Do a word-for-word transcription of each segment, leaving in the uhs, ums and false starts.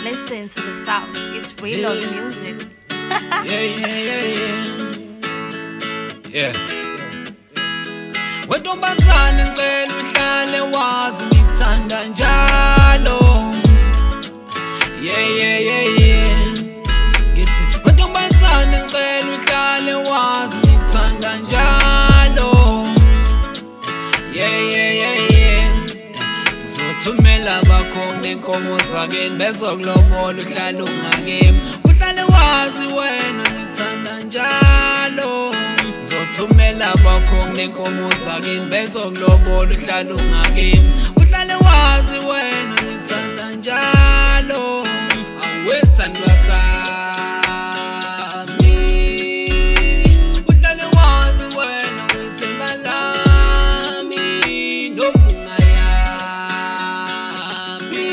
Listen to the sound, it's real love music. Yeah, yeah, yeah, yeah. Yeah. Wentombazane ngicela uhlale wazi ngikuthanda njalo. Yeah, yeah, yeah, yeah. Ngithi wentombazane ngicela uhlale wazi ngikuthanda njalo. Yeah, yeah, yeah, yeah. Ngizothumela abakho nenkomo zakini bezokulobola uhlale ungakimi. Uhlale wazi wena ngikuthanda njalo. Ngizothumela abakho nenkomo zakini bezokulobola uhlale ungakimi. Uhlale wazi wena ngikuthanda njalo. Awesandwa sami. Uhlale wazi wena ngithemba lami nomunga yami.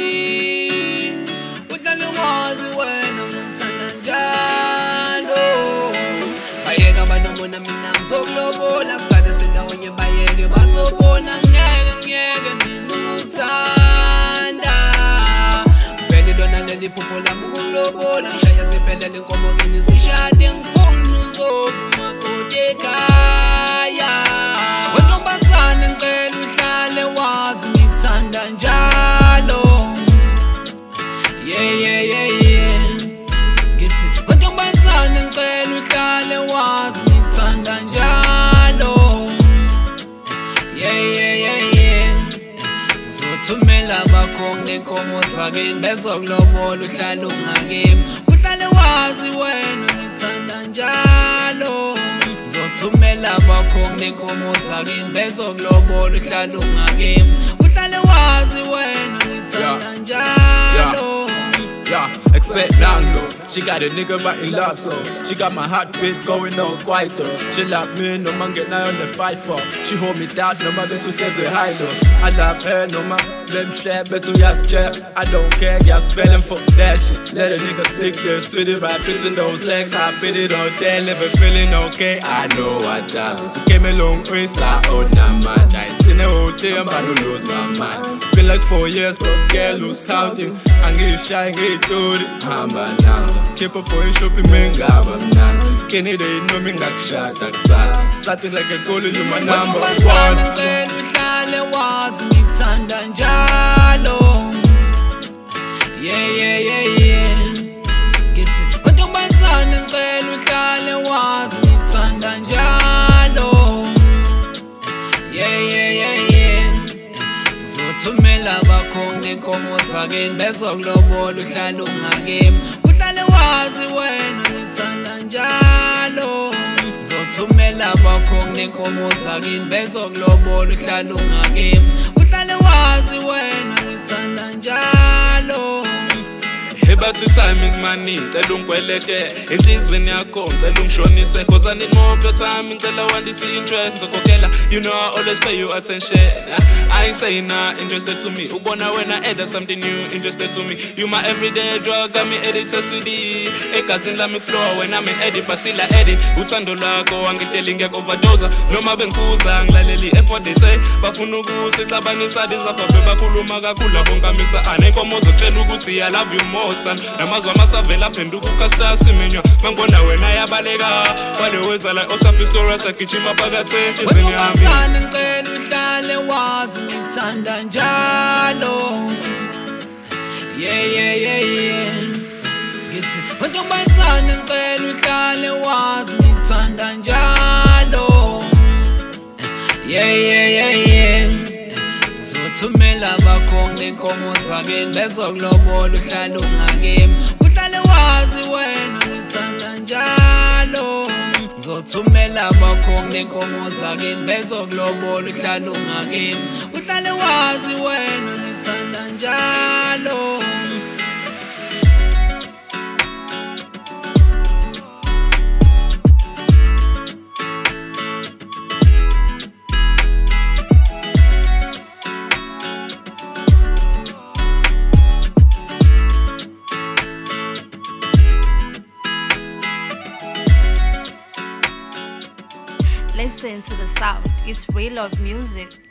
Uhlale wazi wena ngithanda njalo. Bayeka abanomona mina ngizokulobola sikade sindawonye bayeke bazobona ngeke ngeke nginukuthanda. Vele lona leli phupho lami ukulobola ngishaya ziphelele inkomo kini sishade ngifuna uzovuma kodwa ekhaya. Wentombazane ngicela uhlale wazi ngikuthanda njalo. Yeah, yeah, yeah, yeah. Ngithi wentombazane ngicela uhlale wazi ngikuthanda njalo. Yeah, yeah, yeah, yeah. Ngizothumela abakho nenkomo zakini bezokulobola uhlale ungakimi. Uhlale wazi wena ngikuthanda njalo. Ngizothumela abakho nenkomo zakini bezokulobola uhlale ungakimi. Uhlale wazi wena ngikuthanda njalo. Yeah, except landlord. She got a nigga writing love songs. She got my heartbeat going on quite though. She love me, no man get now on the fight pop. She hold me down, no man better says it high though. I love her, no man, them share better yes chair. I don't care, yes spelling for that shit. Let a nigga stick there, sweetie right between those legs. I put it on there, living feeling okay. I know I does. So came a long way, so I own my mind. I seen the whole thing, but I don't lose my mind. Been like four years, but girl lose counting. I get shy, get to it. I'm a dancer. Keep up for a shopping, man, gaba mnandi. Kenny they know me ngakshada kusasa. Starting like a goal, you my number one. Ngicela uhlale wazi ngikuthanda njalo. Yeah, yeah, yeah, yeah. Ngithi wentombazane ngicela uhlale wazi ngikuthanda njalo. Yeah, yeah, yeah, yeah. Ngizothumela abakho nenkomo zakini bezokulobola uhlale ungakimi. Uhlale wazi wena ngikuthanda njalo. Ngizothumela abakho nenkomo zakini bezokulobola uhlale ungakimi. Uhlale wazi wena ngikuthanda njalo. But the time is money, ngicela ungikwelete enhlizweni yakho ngicela ungishonise cause I need more of your time ngicela wandise interest ngizokhokhela you know I always pay you attention. I ain't saying not interested to me ubona wena add something new interested to me. You my everyday drug got me editor C D egazini lami flow when I'm in edit but still I edit. Uthando lwakho angiteli ngeke overdose noma bengikuza ngilaleli effort they say bafuna ukusixabanisa dizapha bakhuluma kakhulu bonkamisa anenkomo zokutshela ukuthi I love you more. Namazwa masavela aphenduka ukastasi minywa mangibona wena yabaleka wale weza la osaphi story sagijima phakathi enhlizweni yami. Wentombazane ngicela uhlale wazi ngikuthanda njalo. Yeah, yeah, yeah, yeah. Ngithi wentombazane ngicela uhlale wazi ngikuthanda njalo. Yeah, yeah, yeah, yeah. Ngizothumela abakho nenkomo zakini bezokulobola uhlale ungakimi. Uhlale wazi wena ngikuthanda njalo. Ngizothumela abakho nenkomo zakini bezokulobola uhlale ungakimi. Uhlale wazi wena ngikuthanda njalo. Listen to the sound, it's real love music.